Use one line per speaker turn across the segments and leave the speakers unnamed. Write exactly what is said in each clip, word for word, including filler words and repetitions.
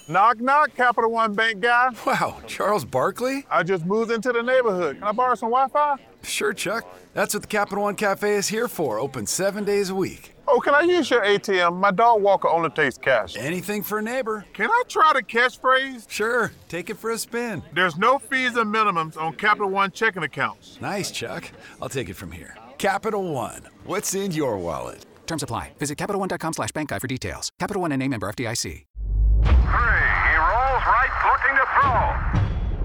Knock, knock, Capital One Bank guy.
Wow, Charles Barkley?
I just moved into the neighborhood. Can I borrow some Wi-Fi?
Sure, Chuck. That's what the Capital One Cafe is here for, open seven days a week.
Oh, can I use your A T M? My dog Walker only takes cash.
Anything for a neighbor.
Can I try the catchphrase?
Sure, take it for a spin.
There's no fees or minimums on Capital One checking accounts.
Nice, Chuck. I'll take it from here. Capital One, what's in your wallet?
Terms apply. Visit CapitalOne.com slash bank guide for details. Capital One N A member F D I C.
Three, he rolls right, looking to throw.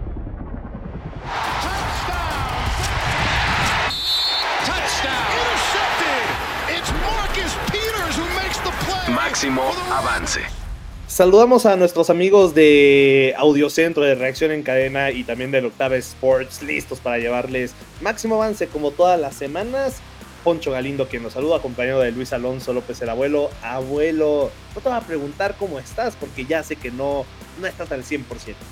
Touchdown! Intercepted! It's Marcus Peters who makes the play.
Máximo avance.
Saludamos a nuestros amigos de Audiocentro, de Reacción en Cadena y también del Octava Sports, listos para llevarles máximo avance como todas las semanas. Poncho Galindo, quien nos saluda, acompañado de Luis Alonso López, el abuelo. Abuelo, no te voy a preguntar cómo estás, porque ya sé que no, no estás al cien por ciento.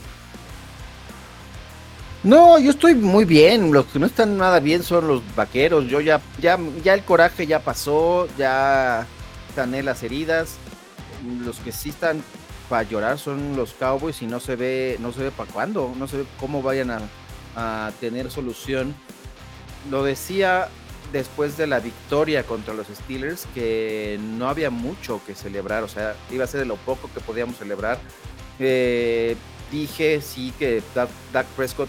No, yo estoy muy bien. Los que no están nada bien son los Vaqueros. Yo ya, ya, ya el coraje ya pasó, ya sané las heridas. Los que sí están para llorar son los Cowboys y no se ve, no se ve para cuándo, no se ve cómo vayan a, a tener solución. Lo decía después de la victoria contra los Steelers, que no había mucho que celebrar, o sea, iba a ser de lo poco que podíamos celebrar. Eh, dije sí que Dak, Dak Prescott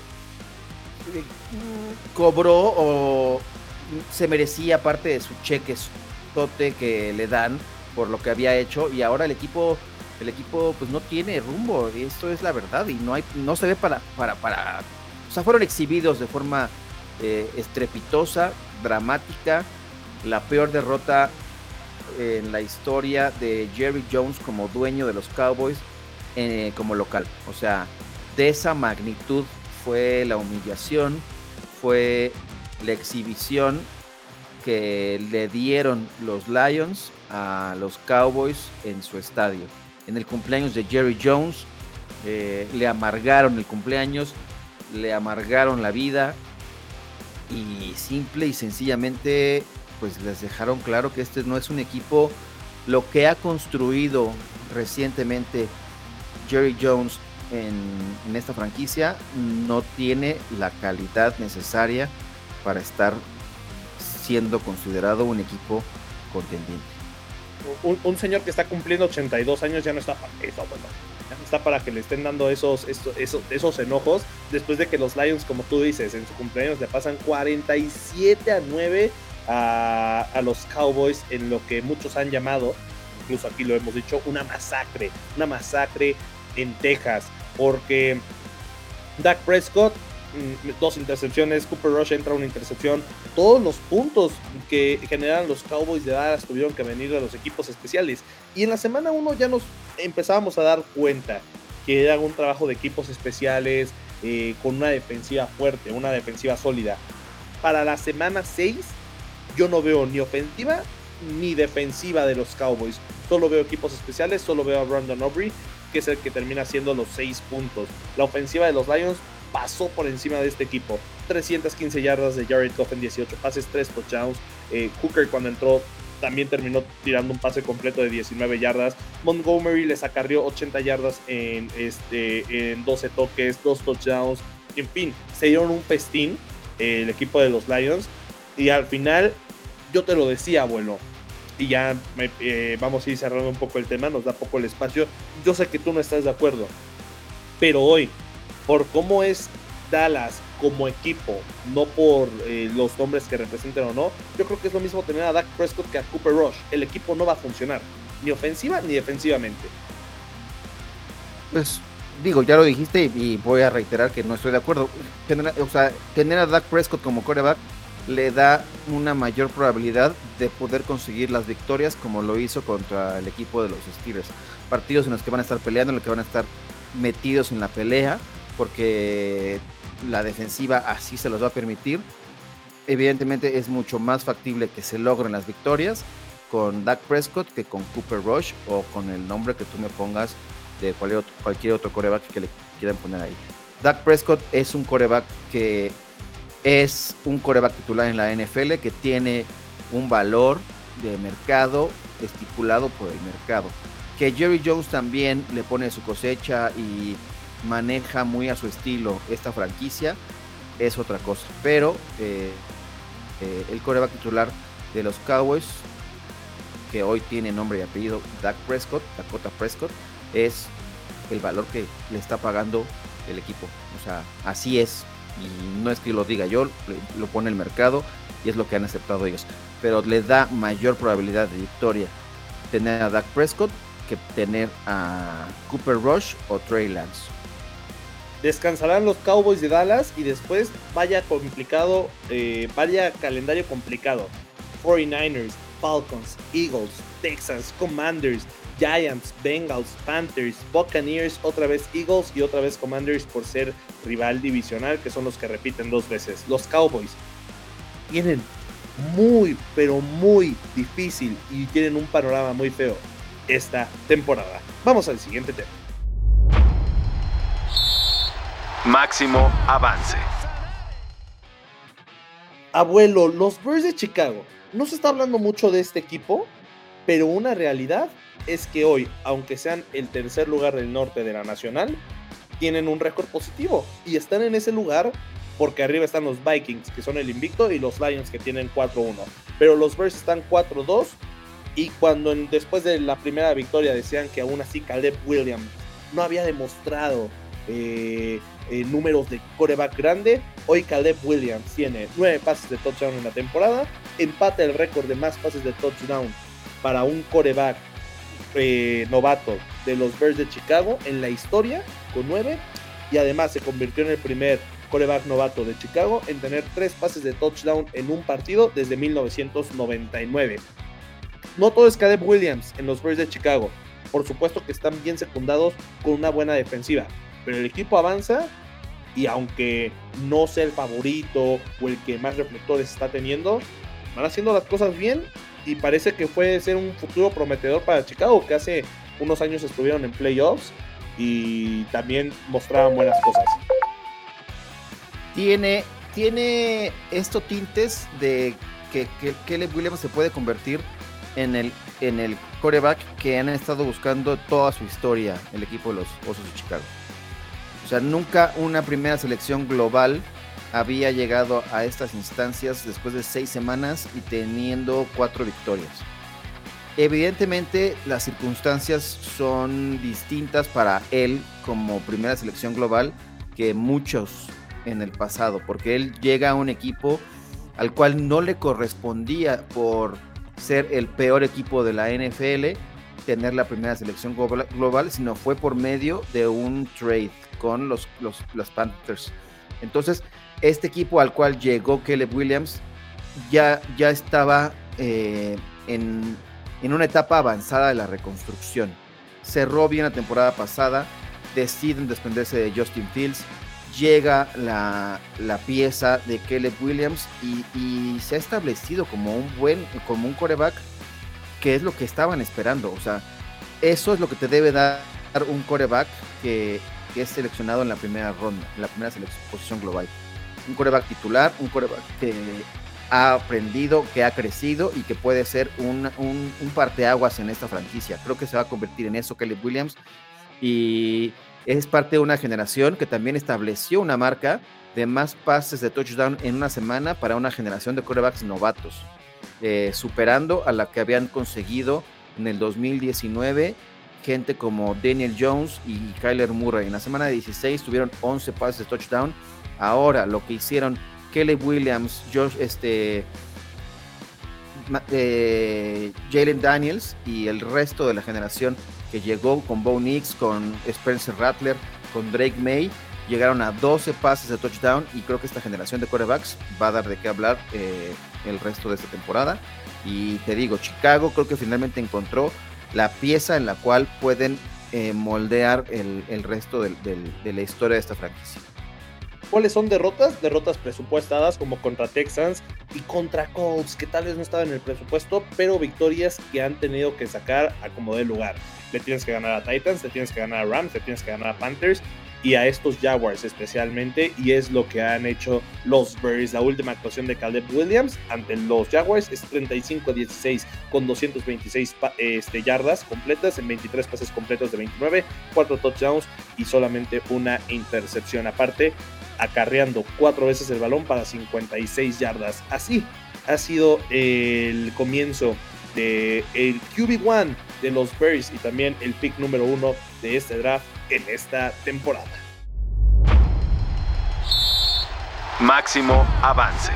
cobró o se merecía parte de su cheque tote que le dan por lo que había hecho, y ahora el equipo el equipo pues no tiene rumbo, esto es la verdad, y no hay no se ve para para para o sea, fueron exhibidos de forma eh, estrepitosa, dramática, la peor derrota en la historia de Jerry Jones como dueño de los Cowboys eh, como local. O sea, de esa magnitud fue la humillación, fue la exhibición que le dieron los Lions a los Cowboys en su estadio. En el cumpleaños de Jerry Jones, eh, le amargaron el cumpleaños, le amargaron la vida y simple y sencillamente pues les dejaron claro que este no es un equipo. Lo que ha construido recientemente Jerry Jones en, en esta franquicia no tiene la calidad necesaria para estar siendo considerado un equipo contendiente.
Un, un señor que está cumpliendo ochenta y dos años ya no está para eso, bueno, ya no está para que le estén dando esos, esos, esos, esos enojos, después de que los Lions, como tú dices, en su cumpleaños le pasan cuarenta y siete a nueve a, a los Cowboys en lo que muchos han llamado, incluso aquí lo hemos dicho, una masacre, una masacre en Texas, porque Dak Prescott, dos intercepciones, Cooper Rush entra una intercepción, todos los puntos que generan los Cowboys de Dallas tuvieron que venir de los equipos especiales, y en la semana uno ya nos empezábamos a dar cuenta que era un trabajo de equipos especiales eh, con una defensiva fuerte, una defensiva sólida. Para la semana seis yo no veo ni ofensiva ni defensiva de los Cowboys, solo veo equipos especiales, solo veo a Brandon Aubrey, que es el que termina haciendo los seis puntos. La ofensiva de los Lions pasó por encima de este equipo, trescientas quince yardas de Jared Goff en dieciocho pases, tres touchdowns. eh, Hooker cuando entró también terminó tirando un pase completo de diecinueve yardas. Montgomery les acarrió ochenta yardas en, este, en doce toques, dos touchdowns. En fin, se dieron un festín eh, el equipo de los Lions, y al final yo te lo decía, abuelo, y ya eh, vamos a ir cerrando un poco el tema, nos da poco el espacio. Yo sé que tú no estás de acuerdo, pero hoy, por cómo es Dallas como equipo, no por eh, los nombres que representen o no, yo creo que es lo mismo tener a Dak Prescott que a Cooper Rush. El equipo no va a funcionar, ni ofensiva ni defensivamente.
Pues digo, ya lo dijiste y voy a reiterar que no estoy de acuerdo. Tener, o sea, tener a Dak Prescott como quarterback le da una mayor probabilidad de poder conseguir las victorias, como lo hizo contra el equipo de los Steelers. Partidos en los que van a estar peleando, en los que van a estar metidos en la pelea, porque la defensiva así se los va a permitir. Evidentemente es mucho más factible que se logren las victorias con Dak Prescott que con Cooper Rush o con el nombre que tú me pongas de cualquier otro, cualquier otro quarterback que le quieran poner ahí. Dak Prescott es un quarterback que es un quarterback titular en la N F L, que tiene un valor de mercado estipulado por el mercado. Que Jerry Jones también le pone su cosecha y maneja muy a su estilo esta franquicia es otra cosa. Pero eh, eh, el quarterback titular de los Cowboys, que hoy tiene nombre y apellido Dak Prescott, Dakota Prescott, es el valor que le está pagando el equipo. O sea, así es. Y no es que lo diga yo, lo pone el mercado y es lo que han aceptado ellos. Pero le da mayor probabilidad de victoria tener a Dak Prescott que tener a Cooper Rush o Trey Lance.
Descansarán los Cowboys de Dallas y después vaya complicado, eh, vaya calendario complicado. cuarenta y nueve ers, Falcons, Eagles, Texans, Commanders, Giants, Bengals, Panthers, Buccaneers, otra vez Eagles y otra vez Commanders por ser rival divisional, que son los que repiten dos veces. Los Cowboys tienen muy, pero muy difícil y tienen un panorama muy feo esta temporada. Vamos al siguiente tema.
Máximo avance.
Abuelo, los Bears de Chicago. No se está hablando mucho de este equipo, pero una realidad es que hoy, aunque sean el tercer lugar del norte de la nacional, tienen un récord positivo y están en ese lugar porque arriba están los Vikings, que son el invicto, y los Lions, que tienen cuatro uno. Pero los Bears están cuatro dos. Y cuando en, después de la primera victoria decían que aún así Caleb Williams no había demostrado eh, eh, números de quarterback grande, hoy Caleb Williams tiene nueve pases de touchdown en la temporada, empata el récord de más pases de touchdown para un quarterback eh, novato de los Bears de Chicago en la historia, con nueve, y además se convirtió en el primer quarterback novato de Chicago en tener tres pases de touchdown en un partido desde mil novecientos noventa y nueve. No todo es Caleb Williams en los Bears de Chicago. Por supuesto que están bien secundados con una buena defensiva, pero el equipo avanza y aunque no sea el favorito o el que más reflectores está teniendo, van haciendo las cosas bien y parece que puede ser un futuro prometedor para Chicago, que hace unos años estuvieron en playoffs y también mostraban buenas cosas.
Tiene, tiene estos tintes de que, que Caleb Williams se puede convertir en el, en el quarterback que han estado buscando toda su historia el equipo de los Osos de Chicago. O sea, nunca una primera selección global había llegado a estas instancias después de seis semanas y teniendo cuatro victorias. Evidentemente las circunstancias son distintas para él como primera selección global que muchos en el pasado, porque él llega a un equipo al cual no le correspondía por ser el peor equipo de la N F L tener la primera selección global, sino fue por medio de un trade con los, los, los Panthers. Entonces, este equipo al cual llegó Caleb Williams ya, ya estaba eh, en, en una etapa avanzada de la reconstrucción. Cerró bien la temporada pasada, deciden desprenderse de Justin Fields, llega la, la pieza de Caleb Williams y, y se ha establecido como un buen, como un quarterback, que es lo que estaban esperando. O sea, eso es lo que te debe dar un quarterback que, que es seleccionado en la primera ronda, en la primera posición global. Un quarterback titular, un quarterback que ha aprendido, que ha crecido y que puede ser un, un, un parteaguas en esta franquicia. Creo que se va a convertir en eso Caleb Williams, y es parte de una generación que también estableció una marca de más pases de touchdown en una semana para una generación de quarterbacks novatos, eh, superando a la que habían conseguido en el dos mil diecinueve gente como Daniel Jones y Kyler Murray. En la semana de dieciséis tuvieron once pases de touchdown. Ahora lo que hicieron Caleb Williams, Josh, este, eh, Jalen Daniels y el resto de la generación que llegó con Bo Nix, con Spencer Rattler, con Drake May, llegaron a doce pases de touchdown, y creo que esta generación de quarterbacks va a dar de qué hablar eh, el resto de esta temporada. Y te digo, Chicago creo que finalmente encontró la pieza en la cual pueden eh, moldear el, el resto del, del, de la historia de esta franquicia.
¿Cuáles son derrotas? Derrotas presupuestadas como contra Texans y contra Colts, que tal vez no estaban en el presupuesto, pero victorias que han tenido que sacar a como de lugar. Le tienes que ganar a Titans, le tienes que ganar a Rams, le tienes que ganar a Panthers, y a estos Jaguars especialmente, y es lo que han hecho los Bears. La última actuación de Caleb Williams ante los Jaguars es treinta y cinco a dieciséis con doscientas veintiséis este, yardas completas en veintitrés pases completos de veintinueve, cuatro touchdowns y solamente una intercepción, aparte acarreando cuatro veces el balón para cincuenta y seis yardas. Así ha sido el comienzo de el Q B uno de los Bears y también el pick número uno de este draft en esta temporada.
Máximo avance.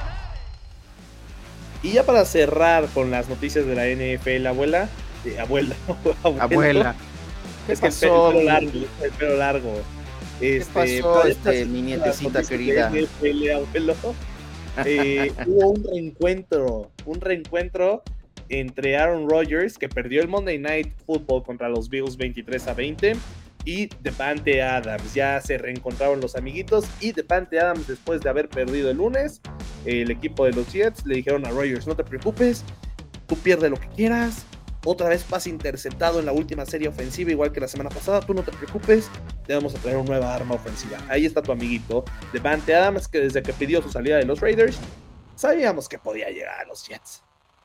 Y ya para cerrar con las noticias de la N F L, abuela, eh, abuela, abuelo,
abuela, ¿qué
es que
pasó?
el pelo largo, el pelo largo.
¿Qué
Este,
pasó,
para
este,
estas-
mi
las
nietecita
noticias
querida?
de N F L, abuelo, eh, hubo un reencuentro, un reencuentro entre Aaron Rodgers, que perdió el Monday Night Football contra los Bills veintitrés a veinte, y Davante Adams. Ya se reencontraron los amiguitos, y Davante Adams, después de haber perdido el lunes, el equipo de los Jets le dijeron a Rodgers: no te preocupes, tú pierdes lo que quieras, otra vez pase interceptado en la última serie ofensiva, igual que la semana pasada, tú no te preocupes, te vamos a traer una nueva arma ofensiva. Ahí está tu amiguito Davante Adams, que desde que pidió su salida de los Raiders, sabíamos que podía llegar a los Jets.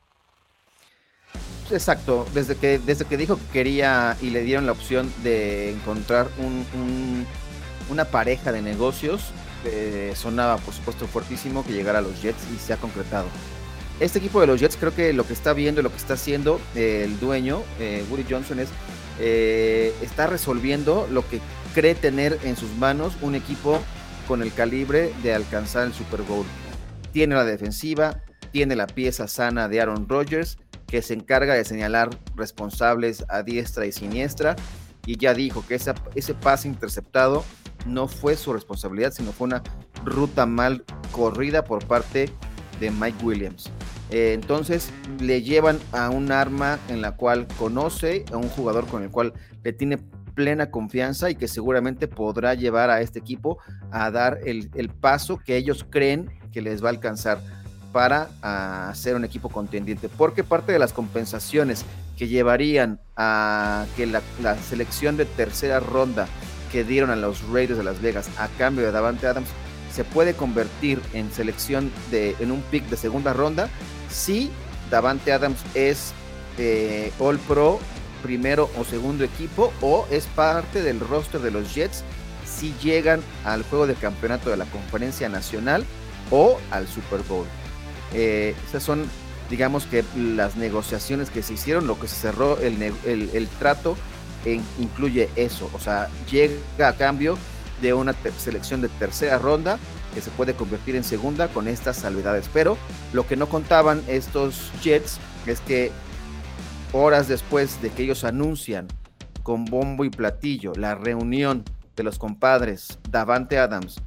Exacto, desde que, desde que dijo que quería y le dieron la opción de encontrar un, un- una pareja de negocios, eh, sonaba por supuesto fuertísimo que llegara a los Jets, y se ha concretado. Este equipo de los Jets, creo que lo que está viendo y lo que está haciendo eh, el dueño, eh, Woody Johnson, es eh, está resolviendo lo que cree tener en sus manos un equipo con el calibre de alcanzar el Super Bowl. Tiene la defensiva, tiene la pieza sana de Aaron Rodgers, que se encarga de señalar responsables a diestra y siniestra, y ya dijo que esa, ese pase interceptado no fue su responsabilidad, sino fue una ruta mal corrida por parte de Mike Williams. Eh, entonces le llevan a un arma en la cual conoce, a un jugador con el cual le tiene plena confianza y que seguramente podrá llevar a este equipo a dar el, el paso que ellos creen que les va a alcanzar para uh, ser un equipo contendiente, porque parte de las compensaciones que llevarían a que la, la selección de tercera ronda que dieron a los Raiders de Las Vegas a cambio de Davante Adams se puede convertir en selección de, en un pick de segunda ronda si Davante Adams es eh, All Pro, primero o segundo equipo, o es parte del roster de los Jets si llegan al juego de campeonato de la Conferencia Nacional o al Super Bowl. Eh, esas son, digamos, que las negociaciones que se hicieron, lo que se cerró el, el, el trato en, incluye eso, o sea, llega a cambio de una te- selección de tercera ronda que se puede convertir en segunda con estas salvedades, pero lo que no contaban estos Jets es que horas después de que ellos anuncian con bombo y platillo la reunión de los compadres Davante Adams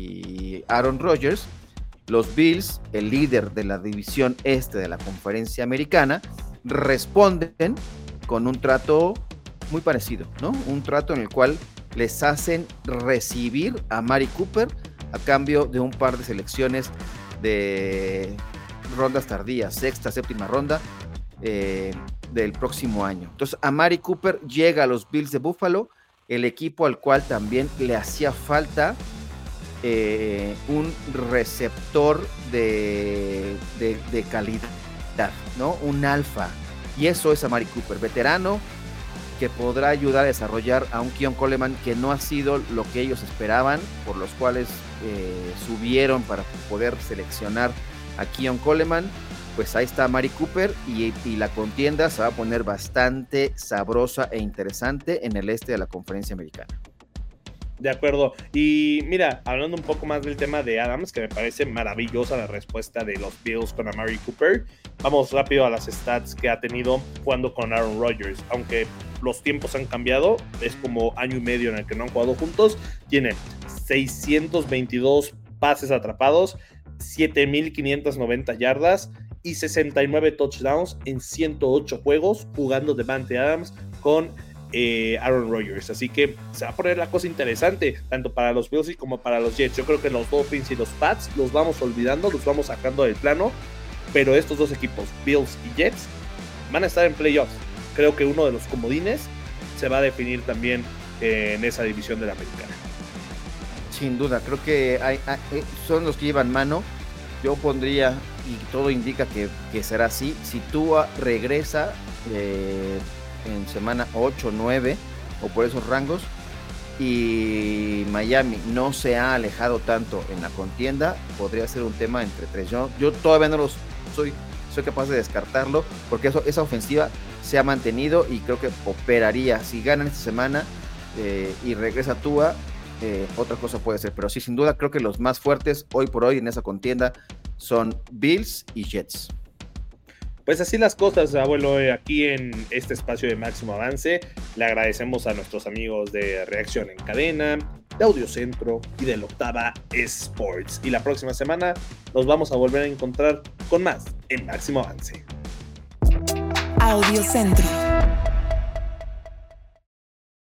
y Aaron Rodgers, los Bills, el líder de la división este de la Conferencia Americana, responden con un trato muy parecido, ¿no? Un trato en el cual les hacen recibir a Mari Cooper a cambio de un par de selecciones de rondas tardías, sexta, séptima ronda eh, del próximo año. Entonces, a Mari Cooper llega a los Bills de Buffalo, el equipo al cual también le hacía falta Eh, un receptor de, de, de calidad, ¿no? Un alfa, y eso es Amari Cooper, veterano, que podrá ayudar a desarrollar a un Keon Coleman que no ha sido lo que ellos esperaban, por los cuales eh, subieron para poder seleccionar a Keon Coleman. Pues ahí está Amari Cooper, y, y la contienda se va a poner bastante sabrosa e interesante en el este de la Conferencia Americana.
De acuerdo, y mira, hablando un poco más del tema de Adams, que me parece maravillosa la respuesta de los Bills con Amari Cooper, vamos rápido a las stats que ha tenido jugando con Aaron Rodgers. Aunque los tiempos han cambiado, es como año y medio en el que no han jugado juntos. Tiene seiscientos veintidós pases atrapados, siete mil quinientas noventa yardas y sesenta y nueve touchdowns en ciento ocho juegos jugando Davante Adams con Eh, Aaron Rodgers, así que se va a poner la cosa interesante tanto para los Bills y como para los Jets. Yo creo que los Dolphins y los Pats los vamos olvidando, los vamos sacando del plano, pero estos dos equipos, Bills y Jets, van a estar en playoffs. Creo que uno de los comodines se va a definir también eh, en esa división de la americana.
Sin duda, creo que hay, hay, son los que llevan mano. Yo pondría, y todo indica que, que será así, si Tua regresa eh, en semana ocho o nueve o por esos rangos y Miami no se ha alejado tanto en la contienda, podría ser un tema entre tres. Yo, yo todavía no los soy, soy capaz de descartarlo porque eso, esa ofensiva se ha mantenido y creo que operaría. Si ganan esta semana eh, y regresa Tua, Eh, otra cosa puede ser, pero sí, sin duda creo que los más fuertes hoy por hoy en esa contienda son Bills y Jets.
Pues así las cosas, abuelo, eh, aquí en este espacio de Máximo Avance. Le agradecemos a nuestros amigos de Reacción en Cadena, de Audio Centro y de la Octava Sports. Y la próxima semana nos vamos a volver a encontrar con más en Máximo Avance.
Audio Centro.